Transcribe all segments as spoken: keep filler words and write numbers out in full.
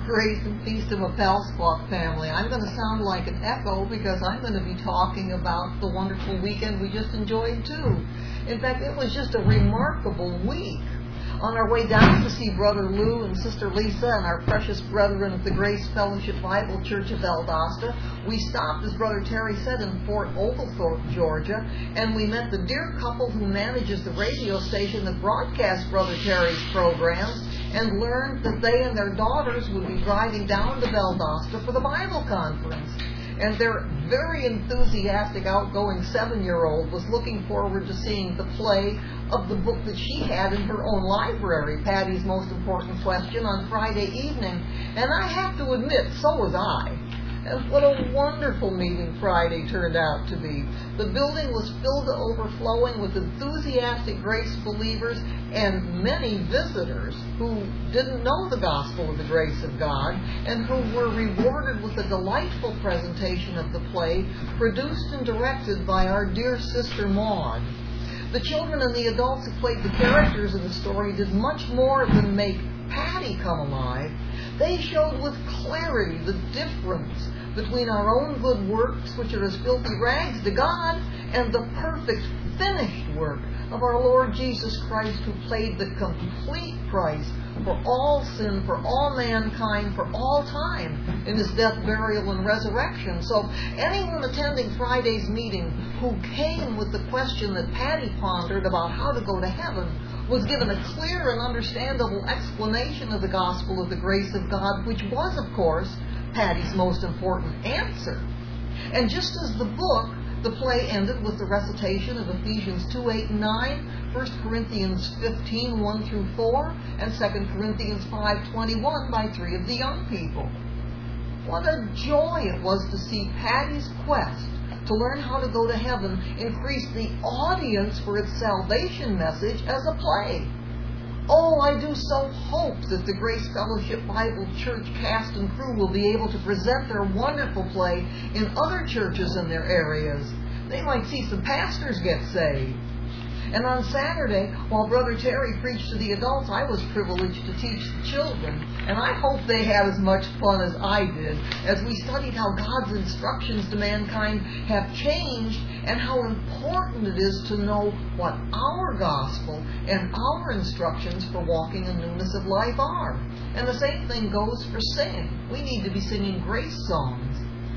Grace and peace to my Palsclough family. I'm going to sound like an echo because I'm going to be talking about the wonderful weekend we just enjoyed too. In fact, it was just a remarkable week. On our way down to see Brother Lou and Sister Lisa and our precious brethren of the Grace Fellowship Bible Church of Valdosta, we stopped, as Brother Terry said, in Fort Oglethorpe, Georgia, and we met the dear couple who manages the radio station that broadcasts Brother Terry's programs, and learned that they and their daughters would be driving down to Valdosta for the Bible conference. And their very enthusiastic, outgoing seven-year-old was looking forward to seeing the play of the book that she had in her own library, Patty's Most Important Question, on Friday evening. And I have to admit, so was I. And what a wonderful meeting Friday turned out to be. The building was filled to overflowing with enthusiastic Grace believers and many visitors who didn't know the gospel of the grace of God and who were rewarded with a delightful presentation of the play produced and directed by our dear sister Maud. The children and the adults who played the characters of the story did much more than make Patty come alive. They showed with clarity the difference between our own good works, which are as filthy rags to God, and the perfect, finished work of our Lord Jesus Christ, who paid the complete price for all sin, for all mankind, for all time, in His death, burial, and resurrection. So anyone attending Friday's meeting who came with the question that Patty pondered about how to go to heaven was given a clear and understandable explanation of the gospel of the grace of God, which was, of course, Patty's most important answer. And just as the book, the play ended with the recitation of Ephesians two, eight, and nine, First Corinthians fifteen, one through four, and Second Corinthians five, twenty-one by three of the young people. What a joy it was to see Patty's quest to learn how to go to heaven increase the audience for its salvation message as a play. Oh, I do so hope that the Grace Fellowship Bible Church cast and crew will be able to present their wonderful play in other churches in their areas. They might see some pastors get saved. And on Saturday, while Brother Terry preached to the adults, I was privileged to teach the children. And I hope they had as much fun as I did as we studied how God's instructions to mankind have changed and how important it is to know what our gospel and our instructions for walking in newness of life are. And the same thing goes for singing. We need to be singing grace songs.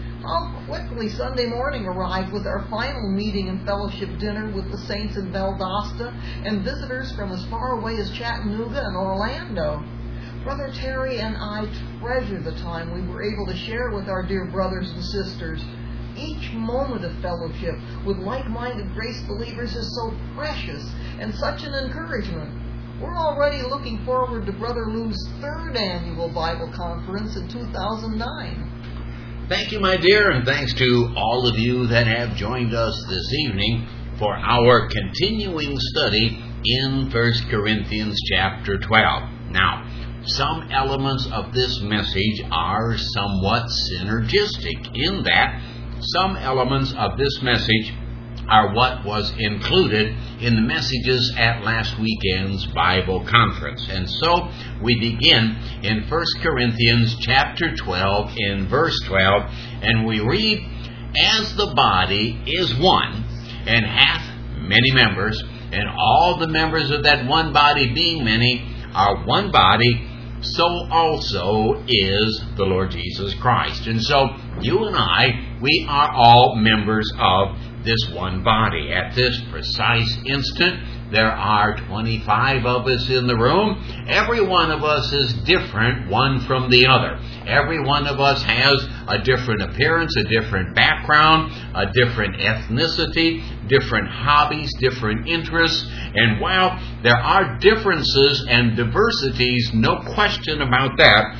How quickly Sunday morning arrived with our final meeting and fellowship dinner with the saints in Valdosta and visitors from as far away as Chattanooga and Orlando. Brother Terry and I treasure the time we were able to share with our dear brothers and sisters. Each moment of fellowship with like-minded grace believers is so precious and such an encouragement. We're already looking forward to Brother Lou's third annual Bible conference in two thousand nine. Thank you, my dear, and thanks to all of you that have joined us this evening for our continuing study in First Corinthians chapter twelve. Now, some elements of this message are somewhat synergistic in that some elements of this message are what was included in the messages at last weekend's Bible conference. And so we begin in First Corinthians chapter twelve in verse twelve, and we read, "As the body is one, and hath many members, and all the members of that one body being many are one body, so also is the Lord Jesus Christ." And so you and I, we are all members of this one body. At this precise instant, there are twenty-five of us in the room. Every one of us is different one from the other. Every one of us has a different appearance, a different background, a different ethnicity, different hobbies, different interests. And while there are differences and diversities, no question about that,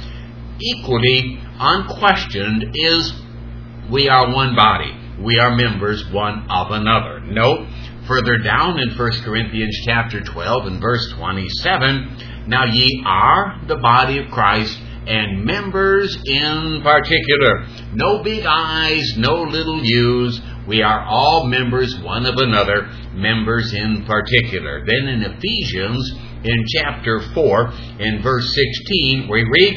equally unquestioned is we are one body. We are members one of another. Note further down in First Corinthians chapter twelve and verse twenty-seven, "Now ye are the body of Christ, and members in particular." No big I's, no little U's. We are all members one of another, members in particular. Then in Ephesians, in chapter four, in verse sixteen, we read,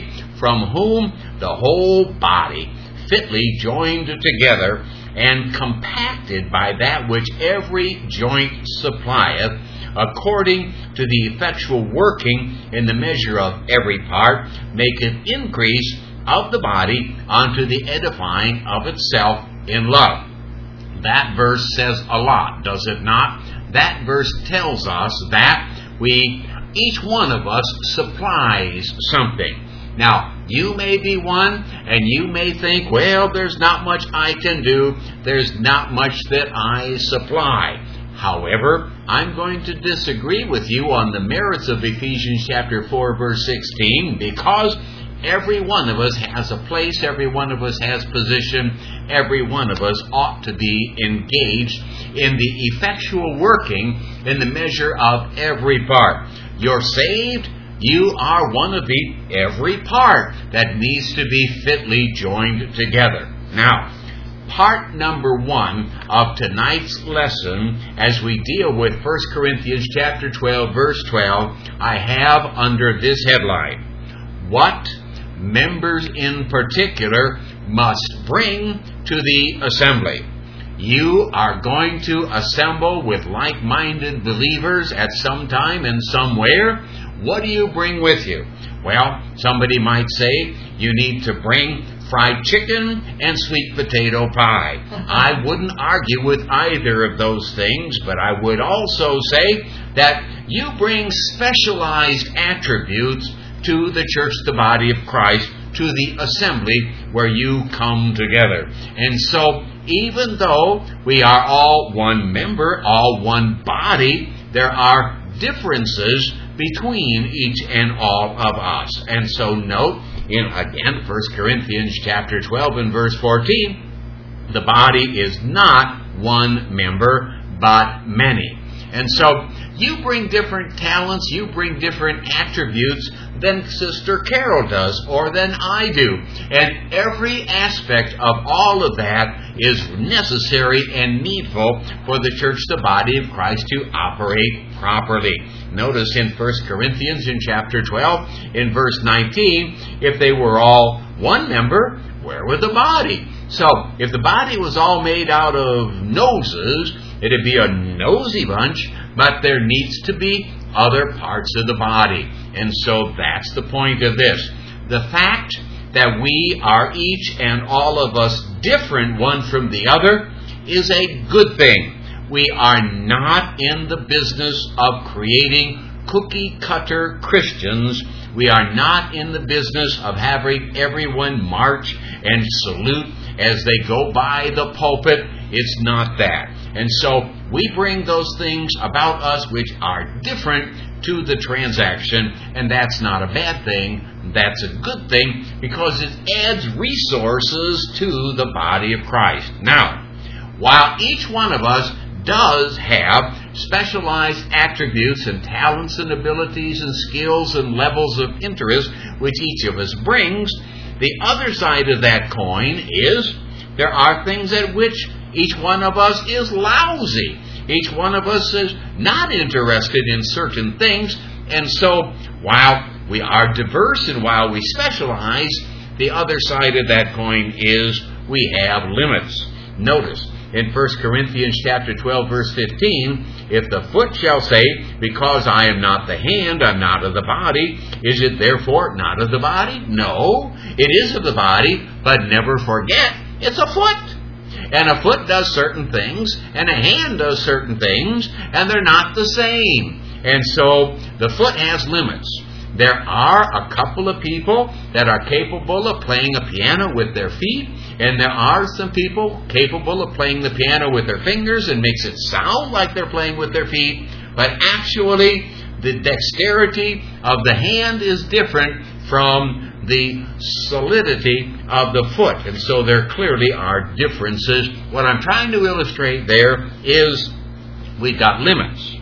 from whom the whole body, fitly joined together and compacted by that which every joint supplieth, according to the effectual working in the measure of every part, maketh increase of the body unto the edifying of itself in love. That verse says a lot, does it not? That verse tells us that we, each one of us, supplies something. Now, you may be one, and you may think, well, there's not much I can do. There's not much that I supply. However, I'm going to disagree with you on the merits of Ephesians chapter four, verse sixteen, because every one of us has a place, every one of us has position, every one of us ought to be engaged in the effectual working in the measure of every part. You're saved. You are one of the every part that needs to be fitly joined together. Now, part number one of tonight's lesson, as we deal with First Corinthians chapter twelve, verse twelve, I have under this headline: what members in particular must bring to the assembly. You are going to assemble with like-minded believers at some time and somewhere. What do you bring with you? Well, somebody might say you need to bring fried chicken and sweet potato pie. I wouldn't argue with either of those things, but I would also say that you bring specialized attributes to the church, the body of Christ, to the assembly where you come together. And so, even though we are all one member, all one body, there are differences between each and all of us. And so note, in again, First Corinthians chapter twelve and verse fourteen, the body is not one member, but many. And so, you bring different talents, you bring different attributes than Sister Carol does, or than I do. And every aspect of all of that is necessary and needful for the church, the body of Christ, to operate properly. Notice in First Corinthians in chapter twelve, in verse nineteen, if they were all one member, where were the body? So, if the body was all made out of noses, it'd be a nosy bunch, but there needs to be other parts of the body. And so that's the point of this. The fact that we are each and all of us different one from the other is a good thing. We are not in the business of creating cookie-cutter Christians. We are not in the business of having everyone march and salute as they go by the pulpit. It's not that. And so we bring those things about us which are different to the transaction, and that's not a bad thing. That's a good thing because it adds resources to the body of Christ. Now, while each one of us does have specialized attributes and talents and abilities and skills and levels of interest which each of us brings, the other side of that coin is there are things at which each one of us is lousy. Each one of us is not interested in certain things. And so, while we are diverse and while we specialize, the other side of that coin is we have limits. Notice, in First Corinthians chapter twelve, verse fifteen, if the foot shall say, because I am not the hand, I'm not of the body, is it therefore not of the body? No, it is of the body, but never forget, it's a foot. And a foot does certain things, and a hand does certain things, and they're not the same. And so the foot has limits. There are a couple of people that are capable of playing a piano with their feet, and there are some people capable of playing the piano with their fingers and makes it sound like they're playing with their feet, but actually the dexterity of the hand is different from the solidity of the foot. And so there clearly are differences. What I'm trying to illustrate there is we've got limits.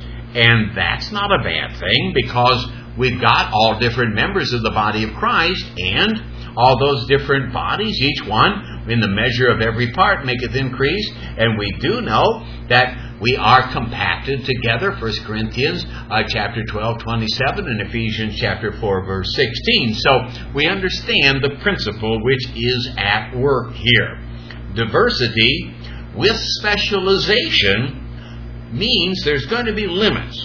And that's not a bad thing because we've got all different members of the body of Christ, and all those different bodies, each one in the measure of every part maketh increase. And we do know that we are compacted together, First Corinthians uh, chapter twelve, twenty-seven, and Ephesians chapter four, verse sixteen. So we understand the principle which is at work here. Diversity with specialization means there's going to be limits.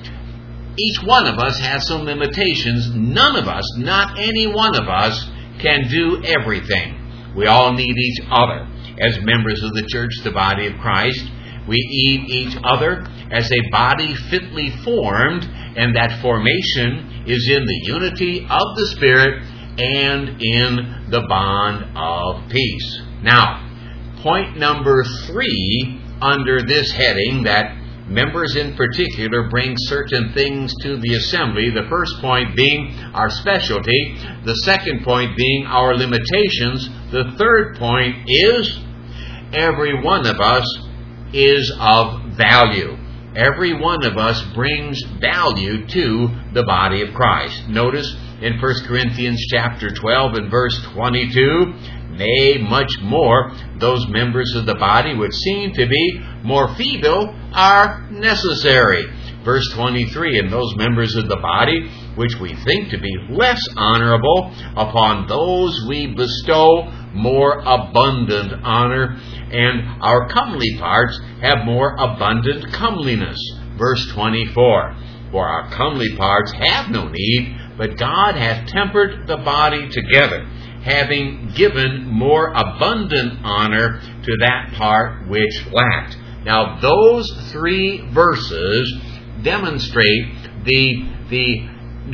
Each one of us has some limitations. None of us, not any one of us, can do everything. We all need each other as members of the church, the body of Christ. We need each other as a body fitly formed, and that formation is in the unity of the Spirit and in the bond of peace. Now, point number three under this heading, that members in particular bring certain things to the assembly. The first point being our specialty. The second point being our limitations. The third point is every one of us is of value. Every one of us brings value to the body of Christ. Notice in First Corinthians chapter twelve and verse twenty-two, nay, much more, those members of the body which seem to be more feeble are necessary. Verse twenty-three, and those members of the body which we think to be less honorable, upon those we bestow more abundant honor, and our comely parts have more abundant comeliness. Verse twenty-four, for our comely parts have no need, but God hath tempered the body together, having given more abundant honor to that part which lacked. Now, those three verses demonstrate the, the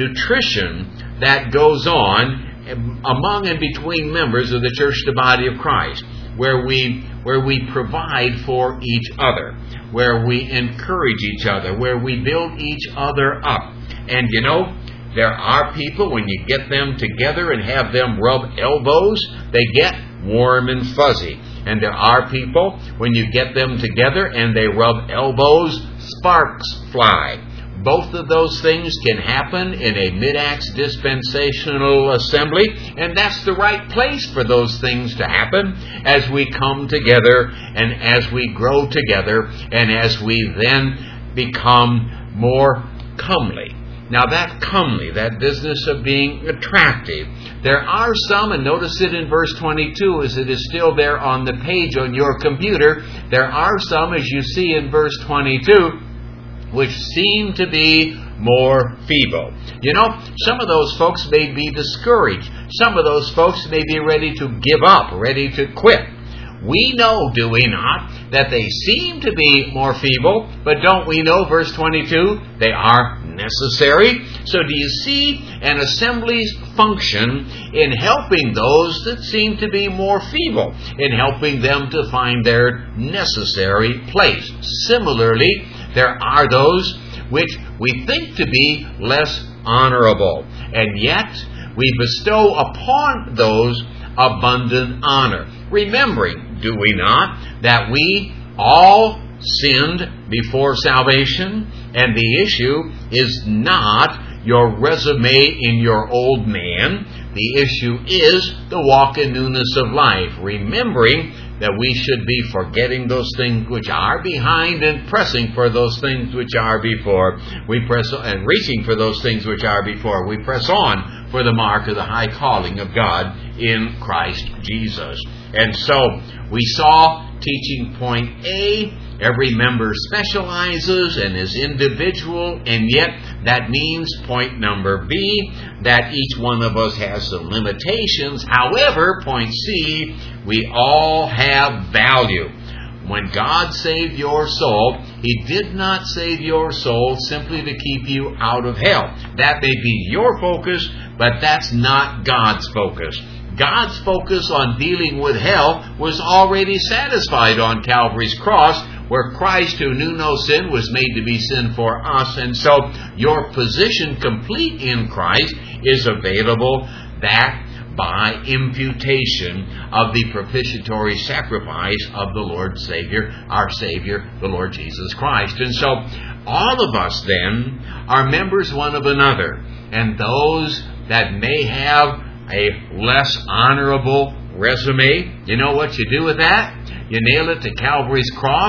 nutrition that goes on among and between members of the church, the body of Christ, where we where we provide for each other, where we encourage each other, where we build each other up. And you know, there are people, when you get them together and have them rub elbows, they get warm and fuzzy. And there are people, when you get them together and they rub elbows, sparks fly. Both of those things can happen in a mid-acts dispensational assembly, and that's the right place for those things to happen as we come together and as we grow together and as we then become more comely. Now that comely, that business of being attractive, there are some, and notice it in verse twenty-two as it is still there on the page on your computer, there are some, as you see in verse twenty-two, which seem to be more feeble. You know, some of those folks may be discouraged. Some of those folks may be ready to give up, ready to quit. We know, do we not, that they seem to be more feeble, but don't we know, verse twenty-two, they are necessary? So do you see an assembly's function in helping those that seem to be more feeble, in helping them to find their necessary place? Similarly, there are those which we think to be less honorable, and yet we bestow upon those abundant honor. Remembering, do we not, that we all sinned before salvation, and the issue is not your resume in your old man. The issue is the walk in newness of life, remembering that we should be forgetting those things which are behind and pressing for those things which are before. We press and reaching for those things which are before. We press on for the mark of the high calling of God in Christ Jesus. And so we saw teaching point A. Every member specializes and is individual, and yet that means, point number B, that each one of us has some limitations. However, point C, we all have value. When God saved your soul, He did not save your soul simply to keep you out of hell. That may be your focus, but that's not God's focus. God's focus on dealing with hell was already satisfied on Calvary's cross, where Christ, who knew no sin, was made to be sin for us. And so your position complete in Christ is available that by imputation of the propitiatory sacrifice of the Lord Savior, our Savior, the Lord Jesus Christ. And so all of us then are members one of another. And those that may have a less honorable resume, you know what you do with that? You nail it to Calvary's cross,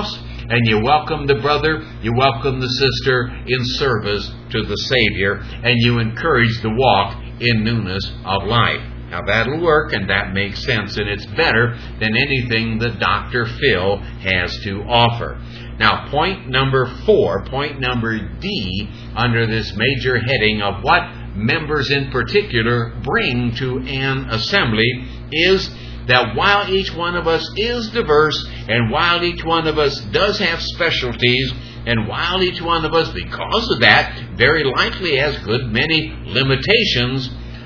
and you welcome the brother, you welcome the sister in service to the Savior, and you encourage the walk in newness of life. Now that'll work, and that makes sense, and it's better than anything that Doctor Phil has to offer. Now, point number four, point number D, under this major heading of what members in particular bring to an assembly, is that while each one of us is diverse, and while each one of us does have specialties, and while each one of us, because of that, very likely has good many limitations,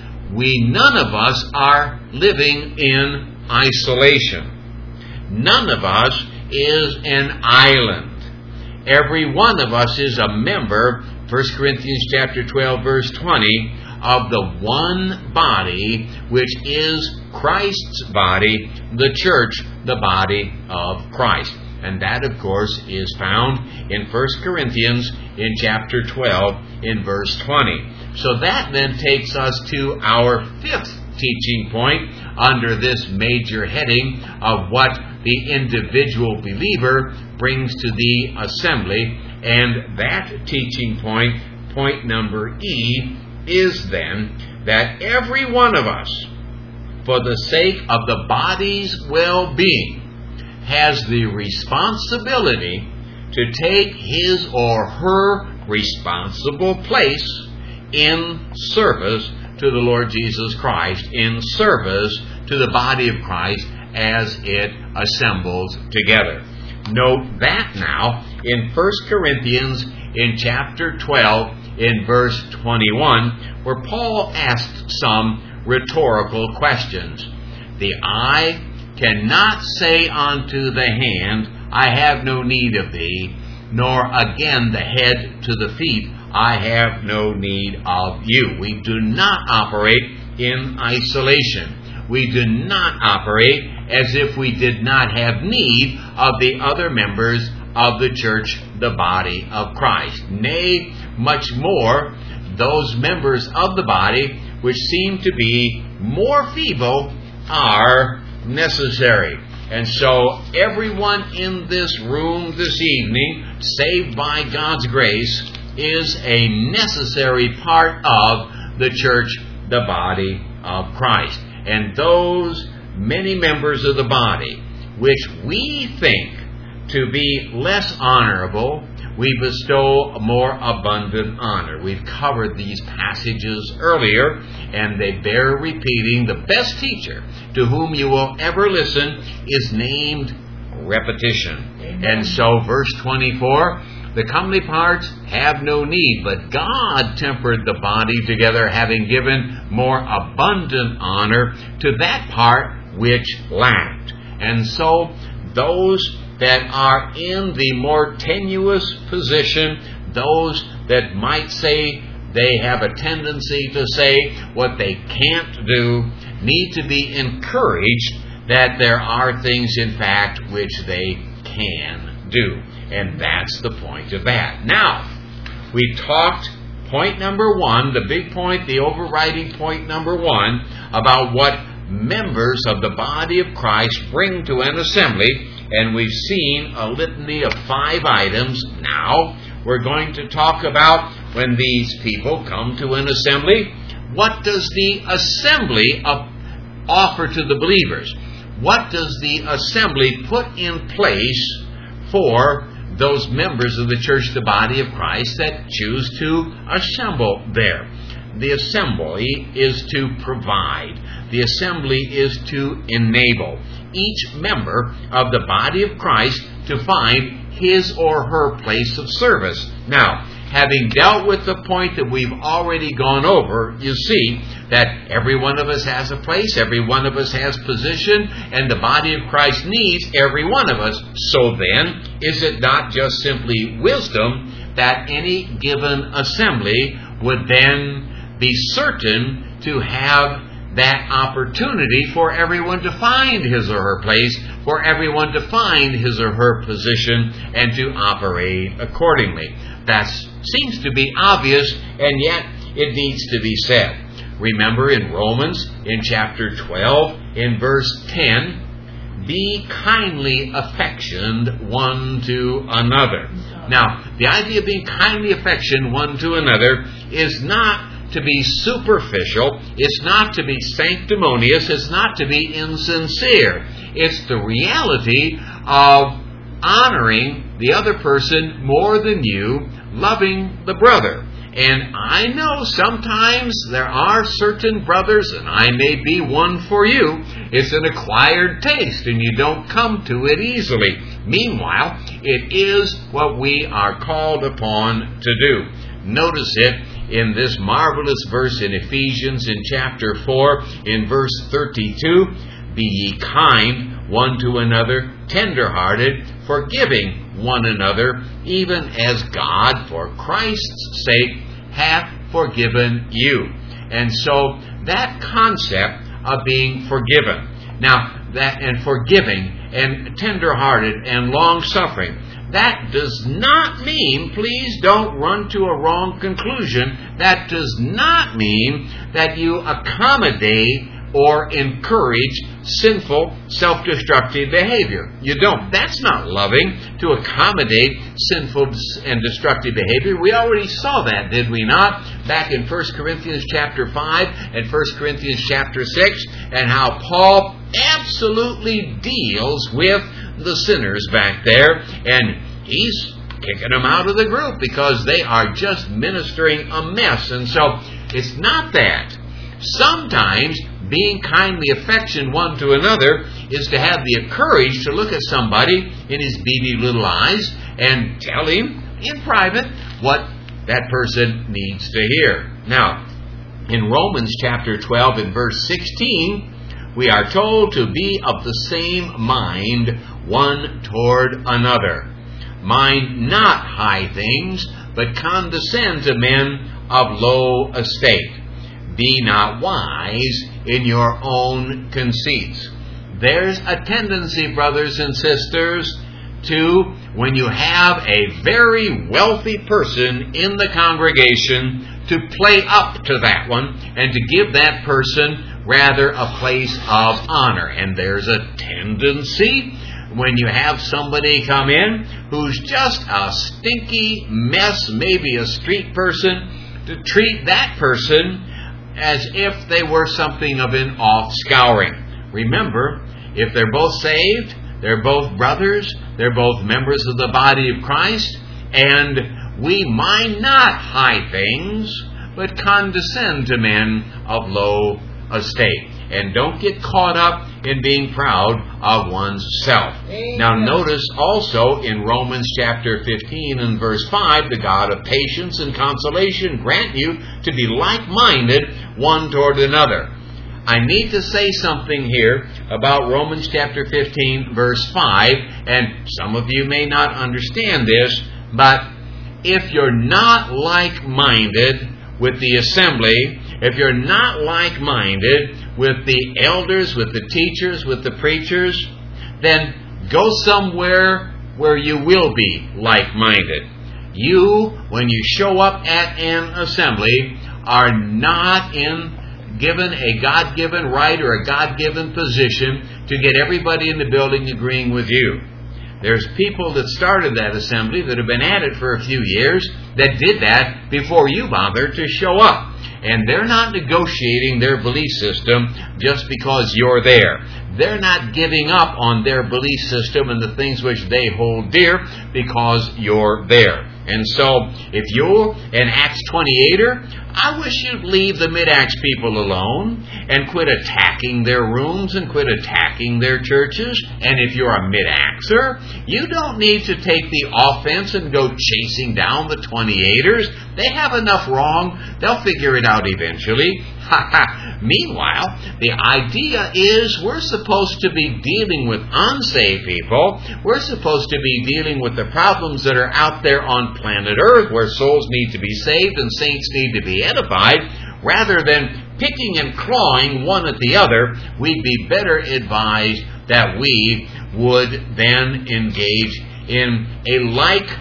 we none of us are living in isolation. None of us is an island. Every one of us is a member, First Corinthians chapter twelve, verse twenty, of the one body, which is Christ's body, the church, the body of Christ. And that, of course, is found in First Corinthians in chapter twelve, in verse twenty. So that then takes us to our fifth teaching point under this major heading of what the individual believer brings to the assembly. And that teaching point, point number E, is then that every one of us, for the sake of the body's well-being, has the responsibility to take his or her responsible place in service to the Lord Jesus Christ, in service to the body of Christ as it assembles together. Note that now in First Corinthians in chapter twelve in verse twenty-one, where Paul asked some rhetorical questions. The eye cannot say unto the hand, I have no need of thee, nor again the head to the feet, I have no need of you. We do not operate in isolation. We do not operate as if we did not have need of the other members of the church, the body of Christ. Nay, much more, those members of the body which seem to be more feeble are necessary. And so everyone in this room this evening, saved by God's grace, is a necessary part of the church, the body of Christ. And those many members of the body which we think to be less honorable, we bestow a more abundant honor. We've covered these passages earlier, and they bear repeating. The best teacher to whom you will ever listen is named repetition. Amen. And so verse twenty-four, the comely parts have no need, but God tempered the body together, having given more abundant honor to that part which lacked. And so those that are in the more tenuous position, those that might say they have a tendency to say what they can't do, need to be encouraged that there are things, in fact, which they can do. And that's the point of that. Now, we talked point number one, the big point, the overriding point number one, about what members of the body of Christ bring to an assembly, and we've seen a litany of five items. Now, we're going to talk about when these people come to an assembly, what does the assembly offer to the believers? What does the assembly put in place for those members of the church, the body of Christ, that choose to assemble there? The assembly is to provide. The assembly is to enable each member of the body of Christ to find his or her place of service. Now, having dealt with the point that we've already gone over, you see that every one of us has a place, every one of us has position, and the body of Christ needs every one of us. So then, is it not just simply wisdom that any given assembly would then be certain to have that opportunity for everyone to find his or her place, for everyone to find his or her position, and to operate accordingly? That seems to be obvious, and yet it needs to be said. Remember in Romans, in chapter twelve, in verse ten, be kindly affectioned one to another. Now, the idea of being kindly affectioned one to another is not to be superficial. It's not to be sanctimonious. It's not to be insincere. It's the reality of honoring the other person more than you, loving the brother. And I know sometimes there are certain brothers, and I may be one for you, it's an acquired taste and you don't come to it easily. Meanwhile, it is what we are called upon to do. Notice it in this marvelous verse in Ephesians in chapter four, in verse thirty-two, be ye kind one to another, tender-hearted, forgiving one another, even as God, for Christ's sake, hath forgiven you. And so that concept of being forgiven, now that and forgiving and tender-hearted and long-suffering, that does not mean, please don't run to a wrong conclusion, that does not mean that you accommodate or encourage sinful, self-destructive behavior. You don't. That's not loving, to accommodate sinful and destructive behavior. We already saw that, did we not? Back in First Corinthians chapter five and First Corinthians chapter six, and how Paul absolutely deals with the sinners back there, and he's kicking them out of the group because they are just ministering a mess. And so it's not that. Sometimes being kindly affectioned one to another is to have the courage to look at somebody in his beady little eyes and tell him in private what that person needs to hear. Now, in Romans chapter twelve and verse sixteen, we are told to be of the same mind one toward another. Mind not high things, but condescend to men of low estate. Be not wise in your own conceits. There's a tendency, brothers and sisters, to, when you have a very wealthy person in the congregation, to play up to that one and to give that person rather a place of honor. And there's a tendency when you have somebody come in who's just a stinky mess, maybe a street person, to treat that person as if they were something of an off-scouring. Remember, if they're both saved, they're both brothers, they're both members of the body of Christ, and we mind not high things, but condescend to men of low estate. And don't get caught up in being proud of one's self. Amen. Now notice also in Romans chapter fifteen and verse five, the God of patience and consolation grant you to be like-minded one toward another. I need to say something here about Romans chapter fifteen verse five, and some of you may not understand this, but if you're not like-minded with the assembly, if you're not like-minded with the elders, with the teachers, with the preachers, then go somewhere where you will be like-minded. You, when you show up at an assembly, are not in given a God-given right or a God-given position to get everybody in the building agreeing with you. There's people that started that assembly that have been at it for a few years that did that before you bothered to show up. And they're not negotiating their belief system just because you're there. They're not giving up on their belief system and the things which they hold dear because you're there. And so, if you're an Acts twenty-eighter, I wish you'd leave the Mid-Acts people alone and quit attacking their rooms and quit attacking their churches. And if you're a Mid-Actser, you don't need to take the offense and go chasing down the twenty-eighters. They have enough wrong. They'll figure it out eventually. Meanwhile, the idea is we're supposed to be dealing with unsaved people. We're supposed to be dealing with the problems that are out there on planet Earth where souls need to be saved and saints need to be edified. Rather than picking and clawing one at the other, we'd be better advised that we would then engage in a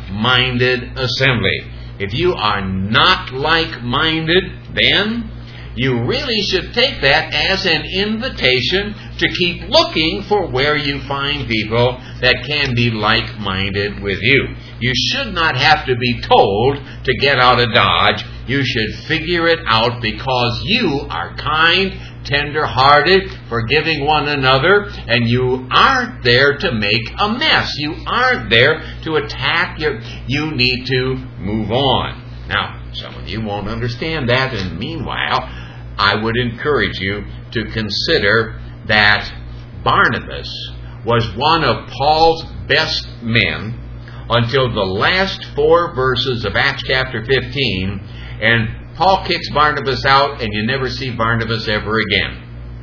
like-minded assembly. If you are not like-minded, then you really should take that as an invitation to keep looking for where you find people that can be like-minded with you. You should not have to be told to get out of Dodge. You should figure it out because you are kind, tender-hearted, forgiving one another, and you aren't there to make a mess. You aren't there to attack your... You need to move on. Now, some of you won't understand that, and meanwhile, I would encourage you to consider that Barnabas was one of Paul's best men until the last four verses of Acts chapter fifteen, and Paul kicks Barnabas out, and you never see Barnabas ever again.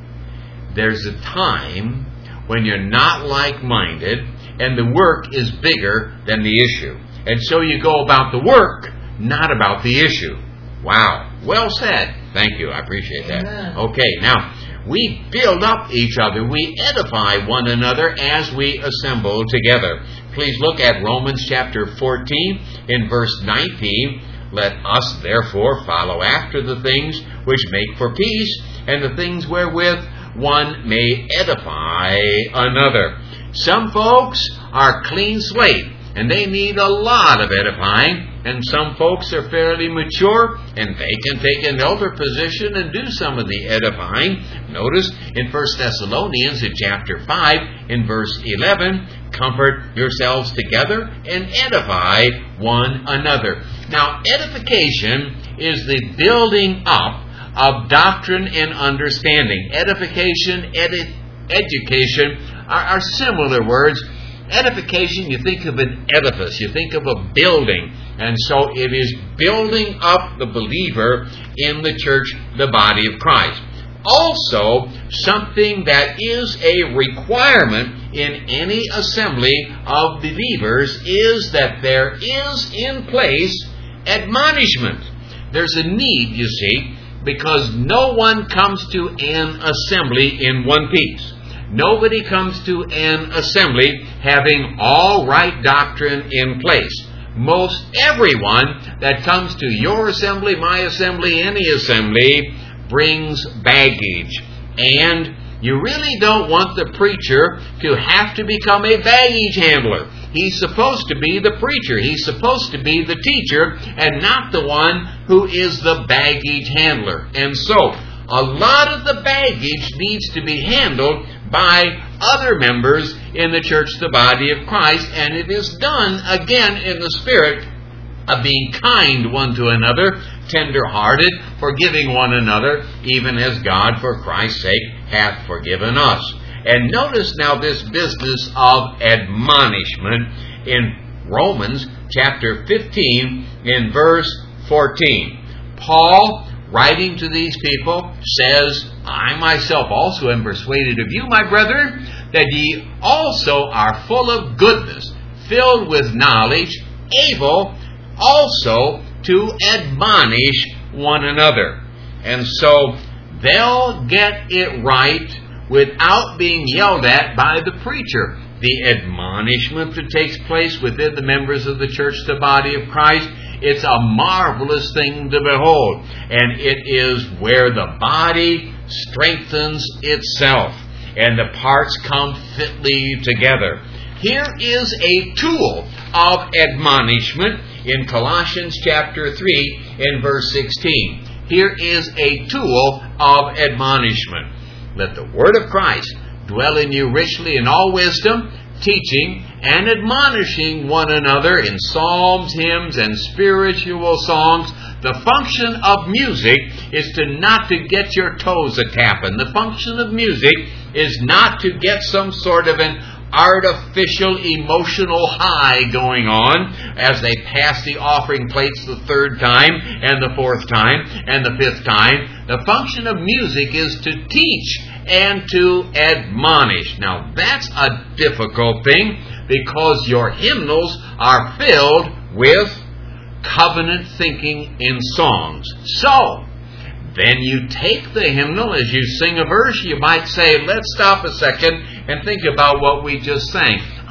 There's a time when you're not like-minded, and the work is bigger than the issue. And so you go about the work, not about the issue. Wow. Well said. Thank you. I appreciate that. Amen. Okay, now, we build up each other. We edify one another as we assemble together. Please look at Romans chapter fourteen in verse nineteen. Let us therefore follow after the things which make for peace, and the things wherewith one may edify another. Some folks are clean slate, and they need a lot of edifying. And some folks are fairly mature, and they can take an elder position and do some of the edifying. Notice in First Thessalonians in chapter five, in verse eleven, comfort yourselves together and edify one another. Now, edification is the building up of doctrine and understanding. Edification, edi- education are, are similar words. Edification, you think of an edifice, you think of a building. And so it is building up the believer in the church, the body of Christ. Also, something that is a requirement in any assembly of believers is that there is in place admonishment. There's a need, you see, because no one comes to an assembly in one piece. Nobody comes to an assembly having all right doctrine in place. Most everyone that comes to your assembly, my assembly, any assembly, brings baggage. And you really don't want the preacher to have to become a baggage handler. He's supposed to be the preacher. He's supposed to be the teacher and not the one who is the baggage handler. And so, a lot of the baggage needs to be handled by other members in the church, the body of Christ, and it is done, again, in the spirit of being kind one to another, tender-hearted, forgiving one another, even as God, for Christ's sake, hath forgiven us. And notice now this business of admonishment in Romans chapter fifteen, in verse fourteen. Paul, writing to these people, says, I myself also am persuaded of you, my brethren, that ye also are full of goodness, filled with knowledge, able also to admonish one another. And so they'll get it right without being yelled at by the preacher. The admonishment that takes place within the members of the church, the body of Christ, it's a marvelous thing to behold. And it is where the body strengthens itself and the parts come fitly together. Here is a tool of admonishment in Colossians chapter three in verse sixteen. Here is a tool of admonishment. Let the word of Christ dwell in you richly in all wisdom, teaching and admonishing one another in psalms, hymns, and spiritual songs. The function of music is to not to get your toes a-tapping. The function of music is not to get some sort of an artificial emotional high going on as they pass the offering plates the third time and the fourth time and the fifth time. The function of music is to teach and to admonish. Now that's a difficult thing because your hymnals are filled with covenant thinking in songs. So, then you take the hymnal, as you sing a verse, you might say, let's stop a second and think about what we just sang.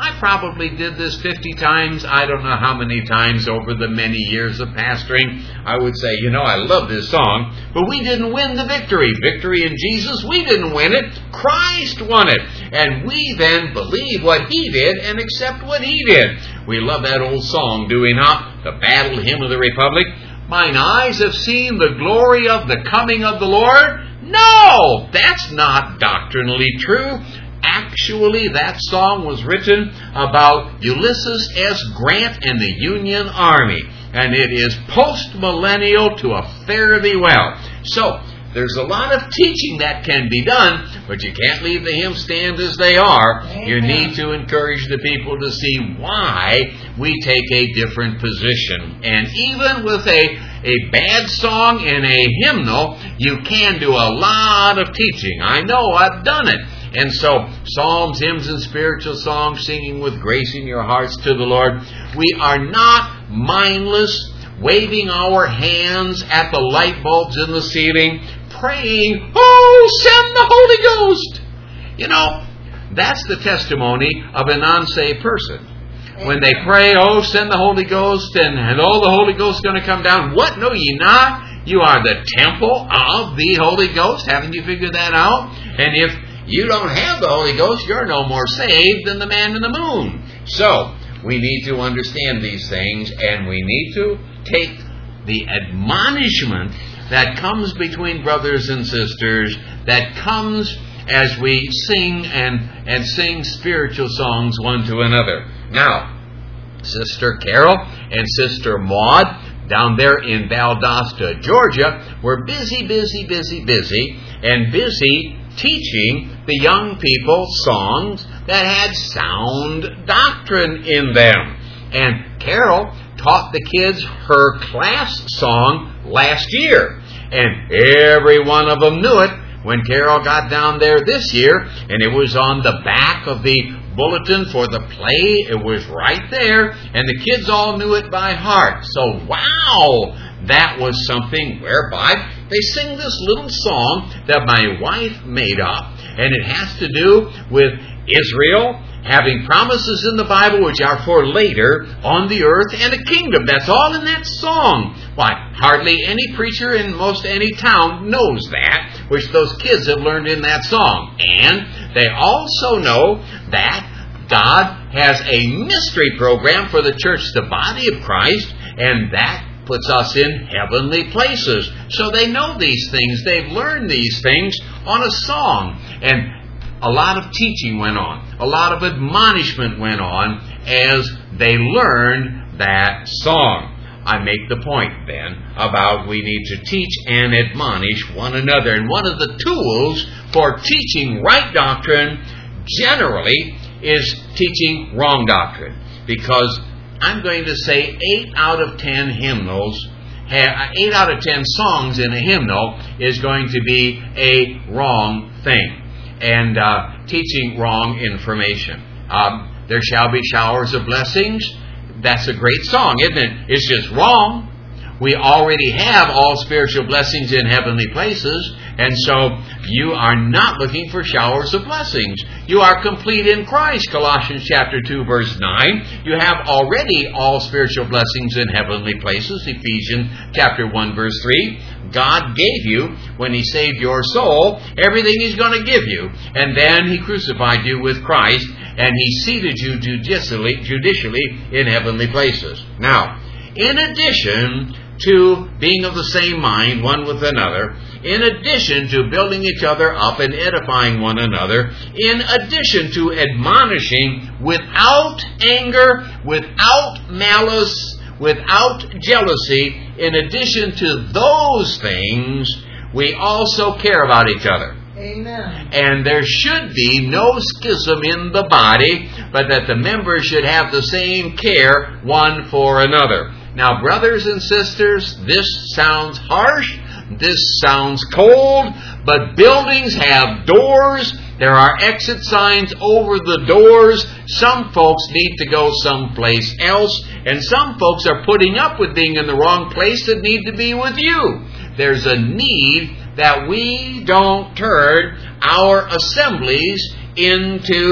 I probably did this fifty times. I don't know how many times over the many years of pastoring. I would say, you know, I love this song, but we didn't win the victory. Victory in Jesus, we didn't win it. Christ won it. And we then believe what He did and accept what He did. We love that old song, do we not? The Battle Hymn of the Republic. Mine eyes have seen the glory of the coming of the Lord. No, that's not doctrinally true. Actually, that song was written about Ulysses S. Grant and the Union Army, and it is post-millennial to a fare thee well. So, there's a lot of teaching that can be done, but you can't leave the hymns stand as they are. Amen. You need to encourage the people to see why we take a different position. And even with a, a bad song in a hymnal, you can do a lot of teaching. I know, I've done it. And so, psalms, hymns, and spiritual songs, singing with grace in your hearts to the Lord, we are not mindless, waving our hands at the light bulbs in the ceiling, praying, oh, send the Holy Ghost. You know, that's the testimony of an unsaved person. When they pray, oh, send the Holy Ghost, and, and oh, the Holy Ghost is going to come down. What? Know ye not? You are the temple of the Holy Ghost. Haven't you figured that out? And if you don't have the Holy Ghost, you're no more saved than the man in the moon. So, we need to understand these things, and we need to take the admonishment that comes between brothers and sisters, that comes as we sing and, and sing spiritual songs one to another. Now, Sister Carol and Sister Maud down there in Valdosta, Georgia, were busy, busy, busy, busy, and busy teaching the young people songs that had sound doctrine in them. And Carol taught the kids her class song last year. And every one of them knew it when Carol got down there this year. And it was on the back of the bulletin for the play. It was right there. And the kids all knew it by heart. So, wow! That was something whereby they sing this little song that my wife made up. And it has to do with Israel having promises in the Bible which are for later on the earth and a kingdom. That's all in that song. Why, hardly any preacher in most any town knows that, which those kids have learned in that song. And they also know that God has a mystery program for the church, the body of Christ, and that puts us in heavenly places. So they know these things. They've learned these things on a song. And a lot of teaching went on. A lot of admonishment went on as they learned that song. I make the point then about we need to teach and admonish one another. And one of the tools for teaching right doctrine generally is teaching wrong doctrine. Because I'm going to say eight out of ten hymnals, eight out of ten songs in a hymnal is going to be a wrong thing. And uh, teaching wrong information. Um, there shall be showers of blessings. That's a great song, isn't it? It's just wrong. We already have all spiritual blessings in heavenly places, and so you are not looking for showers of blessings. You are complete in Christ, Colossians chapter two, verse nine. You have already all spiritual blessings in heavenly places, Ephesians chapter one, verse three. God gave you, when He saved your soul, everything He's going to give you. And then He crucified you with Christ, and He seated you judicially, judicially in heavenly places. Now, in addition to being of the same mind one with another, in addition to building each other up and edifying one another, in addition to admonishing without anger, without malice, without jealousy, in addition to those things, we also care about each other. Amen. And there should be no schism in the body, but that the members should have the same care one for another. Now, brothers and sisters, this sounds harsh, this sounds cold, but buildings have doors. There are exit signs over the doors. Some folks need to go someplace else, and some folks are putting up with being in the wrong place that need to be with you. There's a need that we don't turn our assemblies into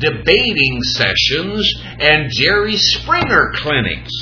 debating sessions and Jerry Springer clinics.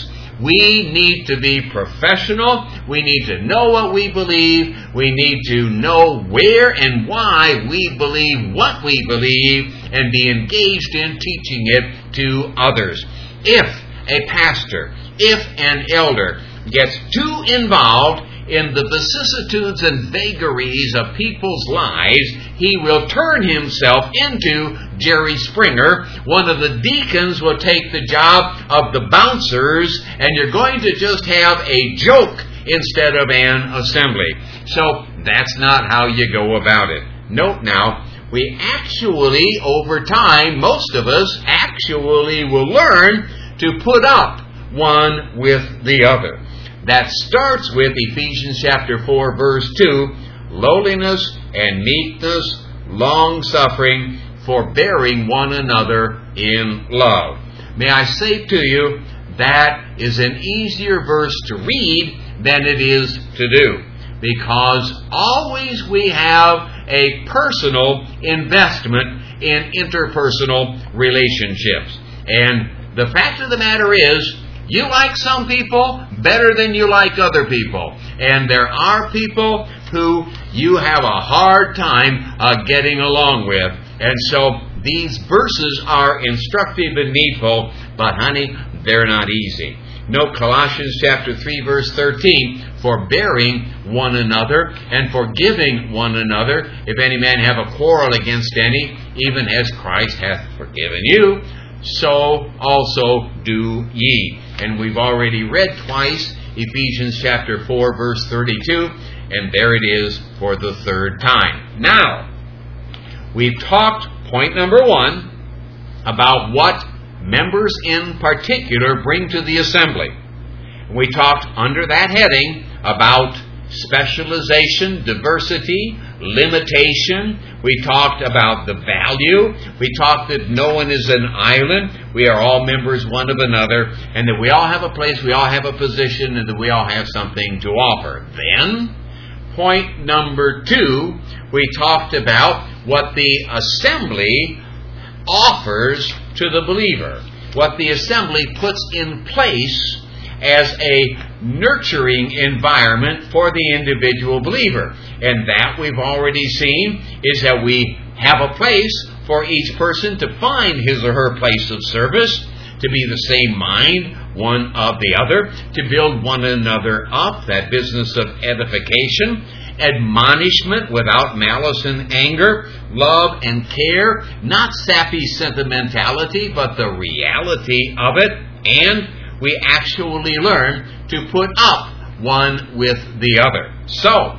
We need to be professional. We need to know what we believe. We need to know where and why we believe what we believe and be engaged in teaching it to others. If a pastor, if an elder gets too involved in the vicissitudes and vagaries of people's lives, he will turn himself into Jerry Springer. One of the deacons will take the job of the bouncers, and you're going to just have a joke instead of an assembly. So that's not how you go about it. Note now, we actually, over time, most of us actually will learn to put up one with the other. That starts with Ephesians chapter four, verse two, lowliness and meekness, long-suffering, forbearing one another in love. May I say to you, that is an easier verse to read than it is to do, because always we have a personal investment in interpersonal relationships. And the fact of the matter is, you like some people better than you like other people. And there are people who you have a hard time uh, getting along with. And so these verses are instructive and needful, but honey, they're not easy. Note Colossians chapter three, verse thirteen, forbearing one another and forgiving one another, if any man have a quarrel against any, even as Christ hath forgiven you, so also do ye. And we've already read twice Ephesians chapter four, verse thirty-two, and there it is for the third time. Now, we've talked, point number one, about what members in particular bring to the assembly. We talked under that heading about specialization, diversity, limitation. We talked about the value. We talked that no one is an island. We are all members one of another, and that we all have a place, we all have a position, and that we all have something to offer. Then, point number two, we talked about what the assembly offers to the believer, what the assembly puts in place as a nurturing environment for the individual believer. And that we've already seen is that we have a place for each person to find his or her place of service, to be the same mind one of the other, to build one another up, that business of edification, admonishment without malice and anger, love and care, not sappy sentimentality, but the reality of it, and we actually learn to put up one with the other. So,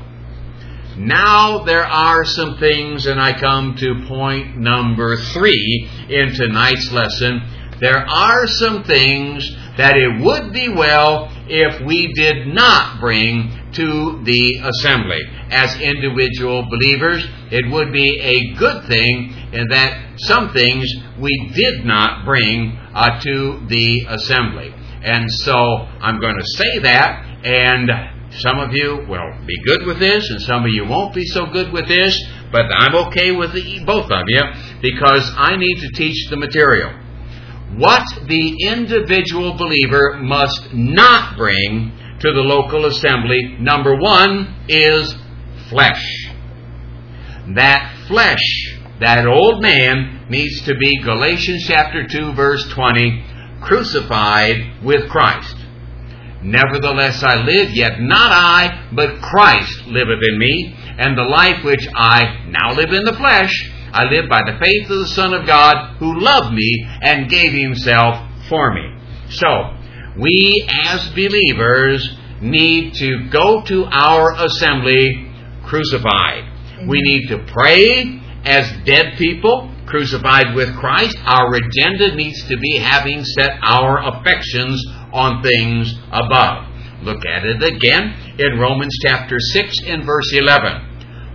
now there are some things, and I come to point number three in tonight's lesson. There are some things that it would be well if we did not bring to the assembly. As individual believers, it would be a good thing in that some things we did not bring uh, to the assembly. And so I'm going to say that, and some of you will be good with this, and some of you won't be so good with this, but I'm okay with the, both of you, because I need to teach the material. What the individual believer must not bring to the local assembly, number one, is flesh. That flesh, that old man, needs to be, Galatians chapter two, verse twenty, crucified with Christ. Nevertheless I live, yet not I, but Christ liveth in me, and the life which I now live in the flesh, I live by the faith of the Son of God, who loved me and gave himself for me. So, we as believers need to go to our assembly crucified. Amen. We need to pray as dead people, crucified with Christ. Our agenda needs to be having set our affections on things above. Look at it again in Romans chapter six and verse eleven.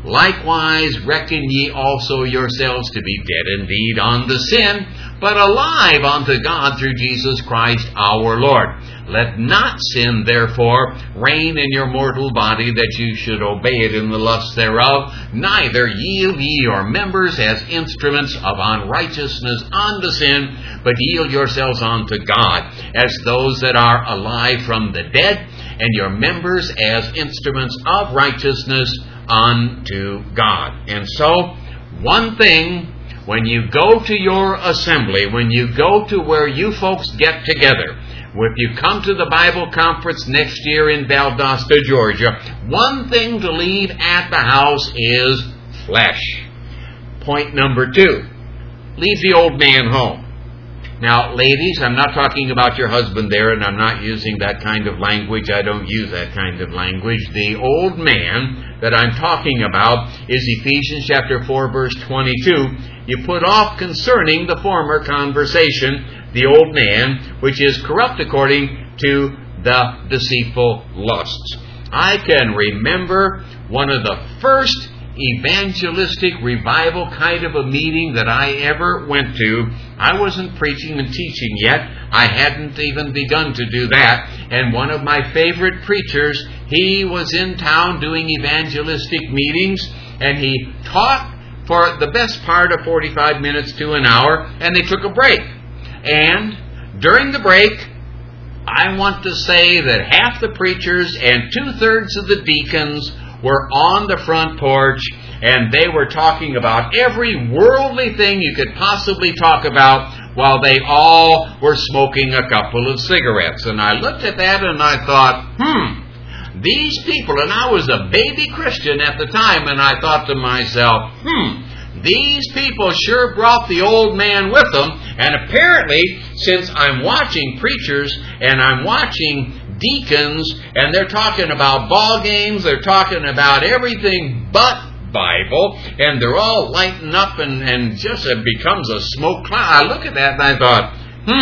Likewise reckon ye also yourselves to be dead indeed unto sin, but alive unto God through Jesus Christ our Lord. Let not sin, therefore, reign in your mortal body, that you should obey it in the lust thereof. Neither yield ye your members as instruments of unrighteousness unto sin, but yield yourselves unto God, as those that are alive from the dead, and your members as instruments of righteousness unto God. And so, one thing, when you go to your assembly, when you go to where you folks get together, if you come to the Bible conference next year in Valdosta, Georgia, one thing to leave at the house is flesh. Point number two, leave the old man home. Now, ladies, I'm not talking about your husband there, and I'm not using that kind of language. I don't use that kind of language. The old man that I'm talking about is Ephesians chapter four, verse twenty-two. You put off concerning the former conversation, the old man, which is corrupt according to the deceitful lusts. I can remember one of the first evangelistic revival kind of a meeting that I ever went to. I wasn't preaching and teaching yet. I hadn't even begun to do that. And one of my favorite preachers, he was in town doing evangelistic meetings, and he taught for the best part of forty-five minutes to an hour, and they took a break. And during the break, I want to say that half the preachers and two-thirds of the deacons were on the front porch, and they were talking about every worldly thing you could possibly talk about, while they all were smoking a couple of cigarettes. And I looked at that and I thought, hmm, these people, and I was a baby Christian at the time, and I thought to myself, hmm, these people sure brought the old man with them. And apparently, since I'm watching preachers and I'm watching deacons, and they're talking about ball games, they're talking about everything but Bible, and they're all lighting up, and, and just it becomes a smoke cloud. I look at that and I thought,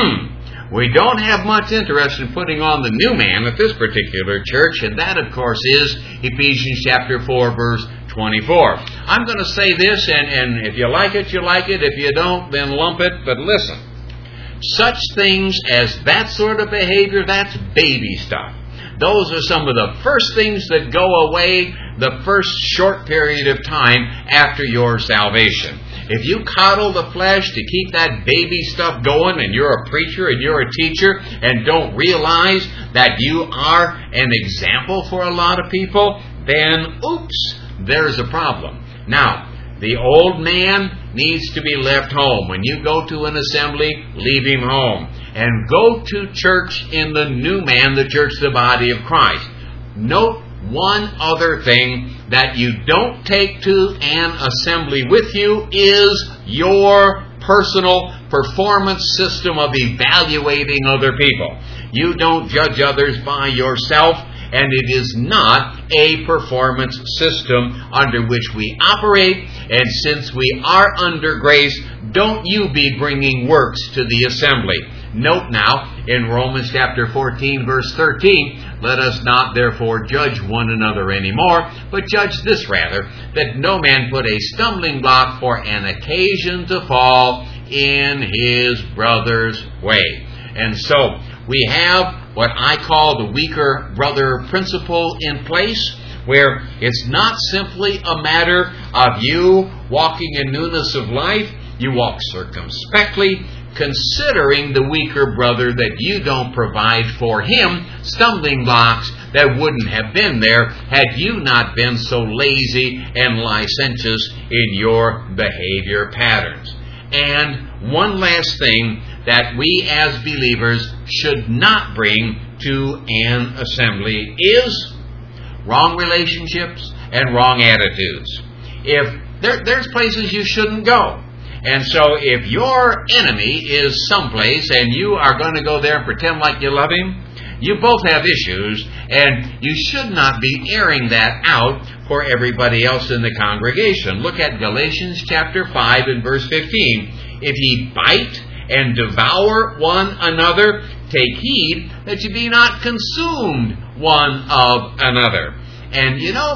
hmm, we don't have much interest in putting on the new man at this particular church, and that, of course, is Ephesians chapter four, verse twenty-four. I'm going to say this, and, and if you like it, you like it. If you don't, then lump it. But listen. Such things as that sort of behavior, that's baby stuff. Those are some of the first things that go away the first short period of time after your salvation. If you coddle the flesh to keep that baby stuff going, and you're a preacher and you're a teacher and don't realize that you are an example for a lot of people, then oops, there's a problem. Now, the old man needs to be left home. When you go to an assembly, leave him home. And go to church in the new man, the church, the body of Christ. Note one other thing that you don't take to an assembly with you is your personal performance system of evaluating other people. You don't judge others by yourself, and it is not a performance system under which we operate. And since we are under grace, don't you be bringing works to the assembly. Note now, in Romans chapter fourteen, verse thirteen, let us not therefore judge one another anymore, but judge this rather, that no man put a stumbling block for an occasion to fall in his brother's way. And so, we have what I call the weaker brother principle in place, where it's not simply a matter of you walking in newness of life. You walk circumspectly, considering the weaker brother, that you don't provide for him stumbling blocks that wouldn't have been there had you not been so lazy and licentious in your behavior patterns. And one last thing that we as believers should not bring to an assembly is wrong relationships and wrong attitudes. If there, there's places you shouldn't go. And so if your enemy is someplace and you are going to go there and pretend like you love him, you both have issues, and you should not be airing that out for everybody else in the congregation. Look at Galatians chapter five and verse fifteen. If ye bite and devour one another, take heed that ye be not consumed one of another. And you know,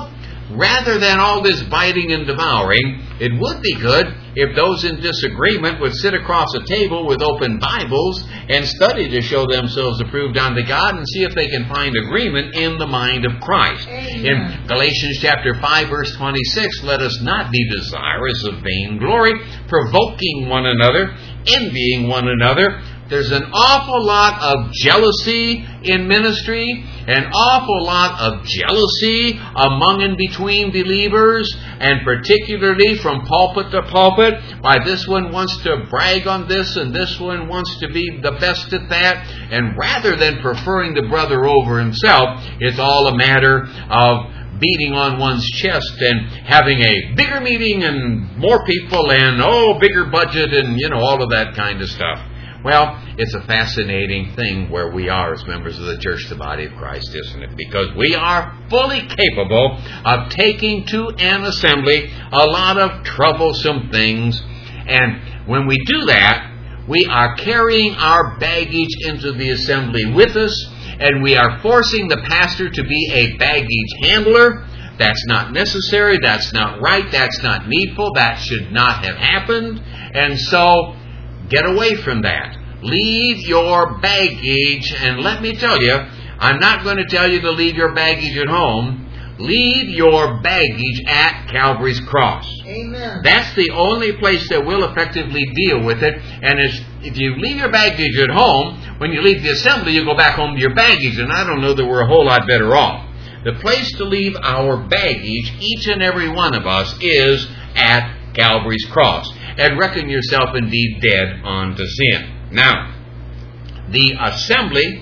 rather than all this biting and devouring, it would be good if those in disagreement would sit across a table with open Bibles and study to show themselves approved unto God and see if they can find agreement in the mind of Christ. Amen. In Galatians chapter five, verse twenty-six, let us not be desirous of vain glory, provoking one another, envying one another. There's an awful lot of jealousy in ministry, an awful lot of jealousy among and between believers, and particularly from pulpit to pulpit. Why, this one wants to brag on this, and this one wants to be the best at that. And rather than preferring the brother over himself, it's all a matter of beating on one's chest and having a bigger meeting and more people and, oh, bigger budget and, you know, all of that kind of stuff. Well, it's a fascinating thing where we are as members of the church, the body of Christ, isn't it? Because we are fully capable of taking to an assembly a lot of troublesome things. And when we do that, we are carrying our baggage into the assembly with us, and we are forcing the pastor to be a baggage handler. That's not necessary. That's not right. That's not needful. That should not have happened. And so, get away from that. Leave your baggage, and let me tell you, I'm not going to tell you to leave your baggage at home. Leave your baggage at Calvary's cross. Amen. That's the only place that will effectively deal with it. And as, if you leave your baggage at home, when you leave the assembly, you go back home to your baggage, and I don't know that we're a whole lot better off. The place to leave our baggage, each and every one of us, is at Calvary's cross. And reckon yourself indeed dead unto sin. Now, the assembly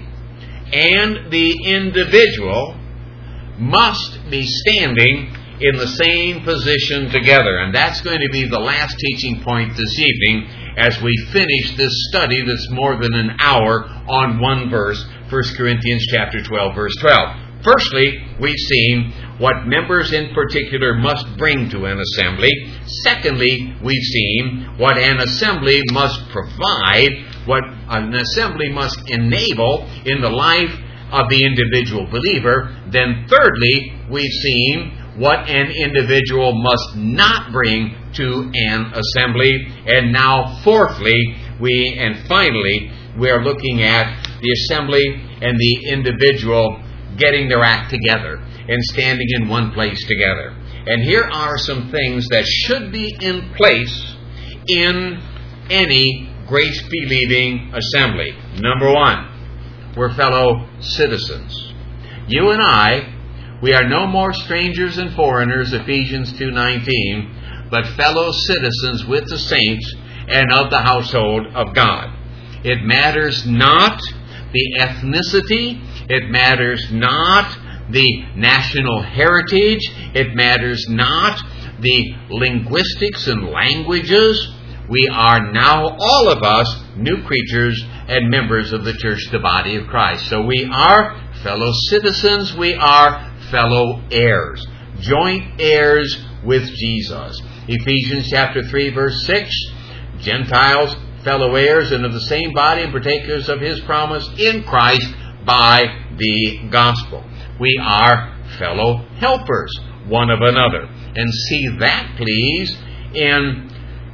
and the individual must be standing in the same position together. And that's going to be the last teaching point this evening as we finish this study that's more than an hour on one verse, First Corinthians chapter twelve, verse twelve. Firstly, we've seen what members in particular must bring to an assembly. Secondly, we've seen what an assembly must provide, what an assembly must enable in the life of the individual believer. Then thirdly, we've seen what an individual must not bring to an assembly. And now fourthly, we and finally, we are looking at the assembly and the individual getting their act together and standing in one place together. And here are some things that should be in place in any grace-believing assembly. Number one, we're fellow citizens. You and I, we are no more strangers and foreigners, Ephesians two nineteen, but fellow citizens with the saints and of the household of God. It matters not the ethnicity. It matters not the national heritage. It matters not the linguistics and languages. We are now, all of us, new creatures and members of the church, the body of Christ. So we are fellow citizens. We are fellow heirs, joint heirs with Jesus. Ephesians chapter three, verse six, Gentiles, fellow heirs and of the same body and partakers of his promise in Christ by the gospel. We are fellow helpers one of another. And see that, please, in,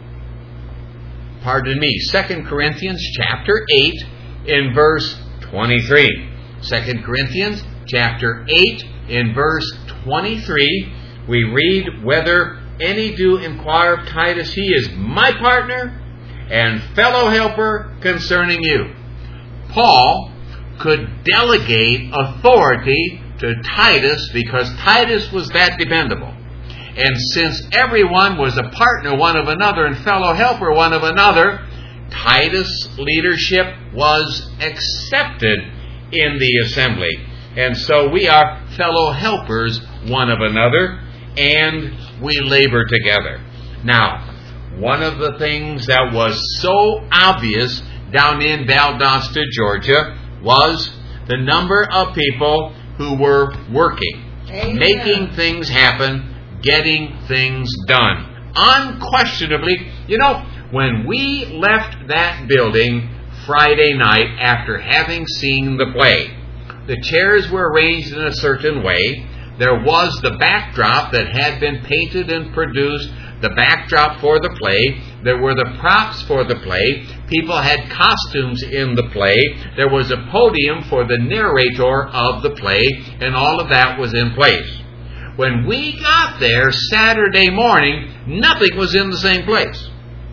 pardon me, Second Corinthians chapter eight in verse twenty-three. Second Corinthians chapter eight in verse twenty-three, we read, whether any do inquire of Titus, he is my partner and fellow helper concerning you. Paul could delegate authority to Titus because Titus was that dependable. And since everyone was a partner one of another and fellow helper one of another, Titus' leadership was accepted in the assembly. And so we are fellow helpers one of another, and we labor together. Now, one of the things that was so obvious down in Valdosta, Georgia, was the number of people who were working, Amen. Making things happen, getting things done. Unquestionably, you know, when we left that building Friday night after having seen the play, the chairs were arranged in a certain way. There was the backdrop that had been painted and produced, the backdrop for the play. There were the props for the play. People had costumes in the play. There was a podium for the narrator of the play, and all of that was in place. When we got there Saturday morning, nothing was in the same place.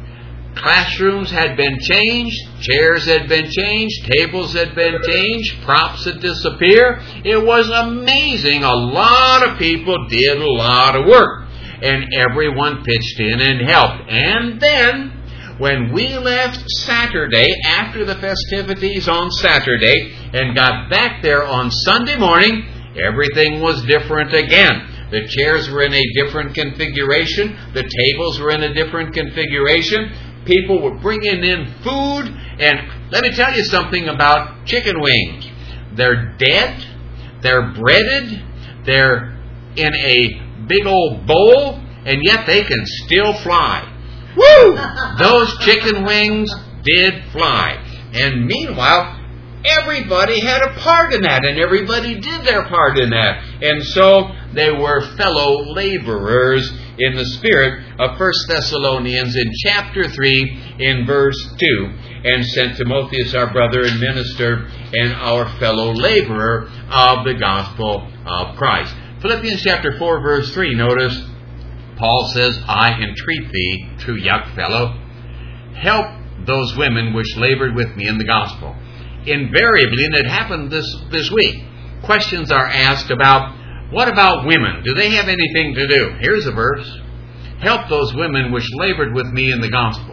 Classrooms had been changed, chairs had been changed, tables had been changed, props had disappeared. It was amazing. A lot of people did a lot of work, and everyone pitched in and helped. And then, when we left Saturday, after the festivities on Saturday, and got back there on Sunday morning, everything was different again. The chairs were in a different configuration. The tables were in a different configuration. People were bringing in food. And let me tell you something about chicken wings. They're dead. They're breaded. They're in a big old bowl. And yet they can still fly. Woo! Those chicken wings did fly. And meanwhile, everybody had a part in that, and everybody did their part in that. And so they were fellow laborers in the spirit of First Thessalonians in chapter three in verse two. And sent Timotheus, our brother and minister, and our fellow laborer of the gospel of Christ. Philippians chapter four verse three, notice Paul says, I entreat thee, true young fellow, help those women which labored with me in the gospel. Invariably, and it happened this, this week, questions are asked about, what about women? Do they have anything to do? Here's a verse. Help those women which labored with me in the gospel.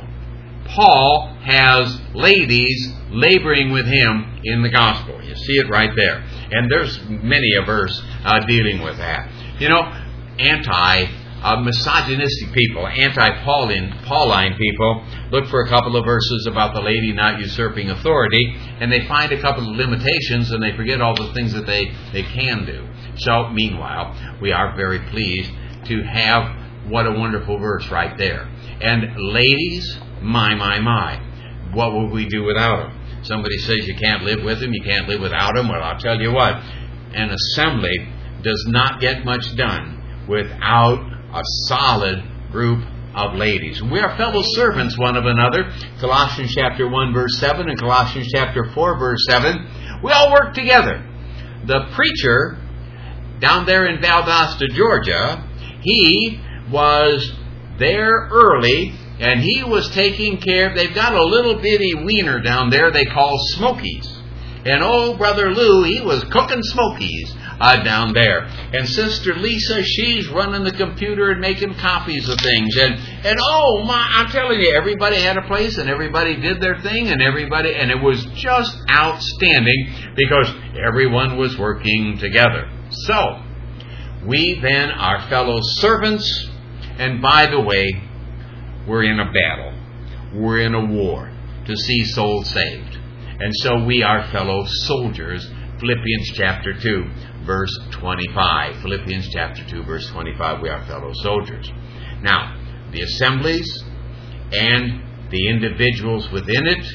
Paul has ladies laboring with him in the gospel. You see it right there. And there's many a verse uh, dealing with that. You know, anti Uh, misogynistic people, anti-Pauline Pauline people, look for a couple of verses about the lady not usurping authority, and they find a couple of limitations, and they forget all the things that they, they can do. So, meanwhile, we are very pleased to have what a wonderful verse right there. And ladies, my, my, my, what would we do without them? Somebody says you can't live with them, you can't live without them. Well, I'll tell you what, an assembly does not get much done without a solid group of ladies. We are fellow servants one of another. Colossians chapter one verse seven and Colossians chapter four verse seven. We all work together. The preacher down there in Valdosta, Georgia, he was there early and he was taking care of, they've got a little bitty wiener down there they call Smokies. And old Brother Lou, he was cooking Smokies uh, down there. And Sister Lisa, she's running the computer and making copies of things. And, and oh, my, I'm telling you, everybody had a place and everybody did their thing and everybody, and it was just outstanding because everyone was working together. So, we then are fellow servants, and by the way, we're in a battle. We're in a war to see souls saved. And so we are fellow soldiers. Philippians chapter two, verse twenty-five. Philippians chapter two, verse twenty-five. We are fellow soldiers. Now, the assemblies and the individuals within it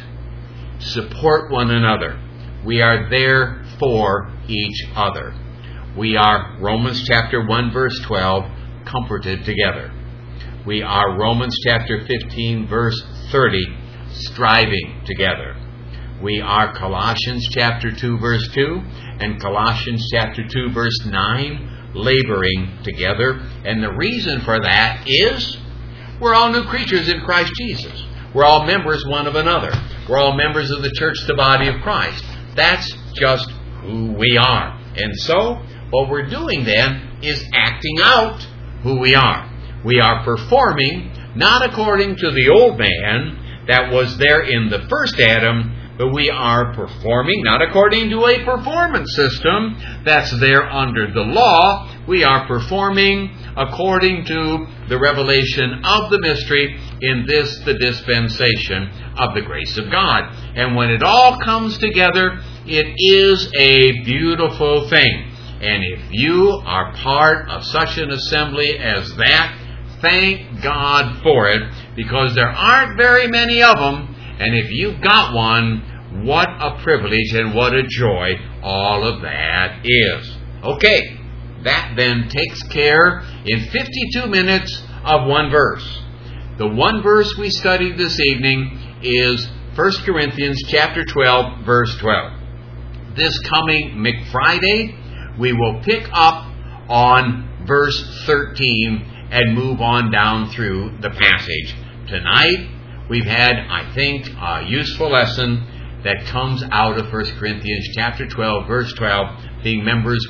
support one another. We are there for each other. We are, Romans chapter one, verse twelve, comforted together. We are, Romans chapter fifteen, verse thirty, striving together. We are Colossians chapter two, verse two, and Colossians chapter two, verse nine, laboring together. And the reason for that is we're all new creatures in Christ Jesus. We're all members one of another. We're all members of the church, the body of Christ. That's just who we are. And so, what we're doing then is acting out who we are. We are performing not according to the old man that was there in the first Adam, but we are performing not according to a performance system that's there under the law. We are performing according to the revelation of the mystery, in this, the dispensation of the grace of God. And when it all comes together, it is a beautiful thing. And if you are part of such an assembly as that, thank God for it, because there aren't very many of them. And if you've got one, what a privilege and what a joy all of that is. Okay, that then takes care in fifty-two minutes of one verse. The one verse we studied this evening is First Corinthians chapter twelve, verse twelve. This coming McFriday, we will pick up on verse thirteen and move on down through the passage. Tonight, we've had, I think, a useful lesson that comes out of First Corinthians chapter twelve, verse twelve, being members